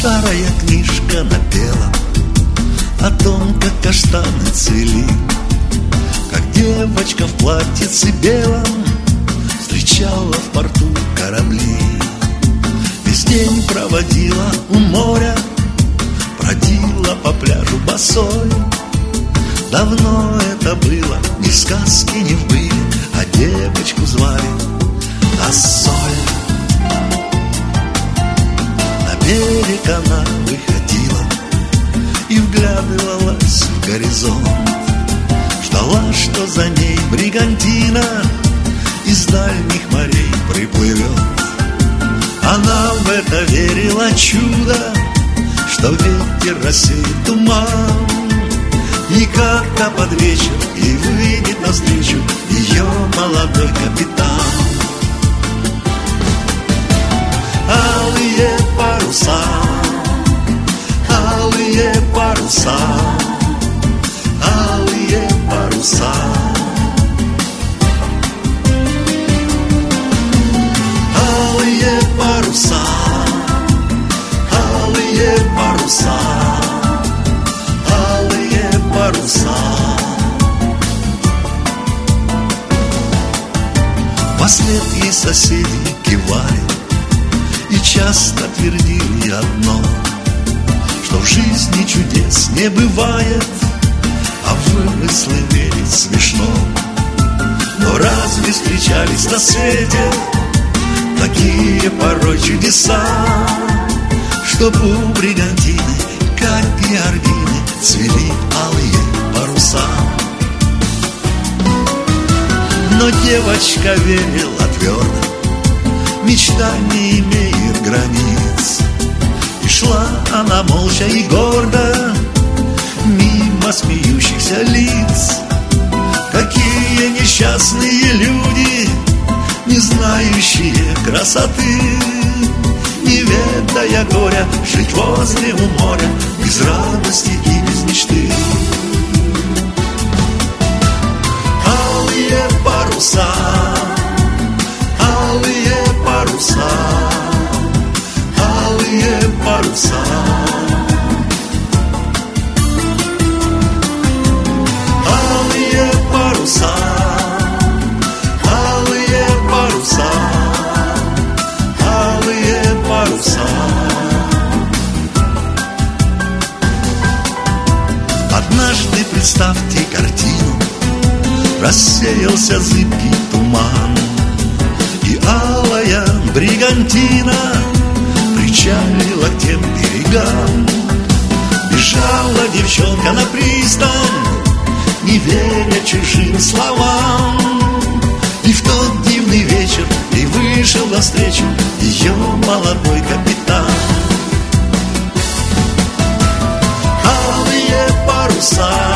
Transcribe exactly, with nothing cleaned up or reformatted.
Старая книжка напела о том, как каштаны цвели, как девочка в платьице белом встречала в порту корабли. Весь день проводила у моря, бродила по пляжу босой. Давно это было, ни в сказке, ни в быле, а девочку звали Ассоль. На берег она выходила и вглядывалась в горизонт, ждала, что за ней бригантина из дальних морей приплывет. Она в это верила чудо, что ветер рассеет туман, и как-то под вечер ей выйдет навстречу ее молодой капитан. Алые паруса, алые паруса, алые паруса. Алые паруса, алые паруса, алые паруса. Вслед ей соседи кивали и часто твердили одно, что в жизни чудес не бывает, а в вымыслы верить смешно. Но разве встречались на свете такие порой чудеса, чтоб у бригантины, как георгины, цвели алые паруса? Но девочка верила твердо, мечта не имеет границ. И шла она молча и гордо мимо смеющихся лиц. Какие несчастные люди, не знающие красоты, не ведая горя, жить возле у моря, без радости и без мечты. Алые паруса, алые паруса, алые паруса. Алые паруса, алые паруса, алые паруса. Однажды представьте картину: рассеялся зыбкий туман, и алая бригантина причалила к тем берегам. Бежала девчонка на пристань, не веря чужим словам, и в тот дивный вечер ей вышел навстречу ее молодой капитан. Алые паруса,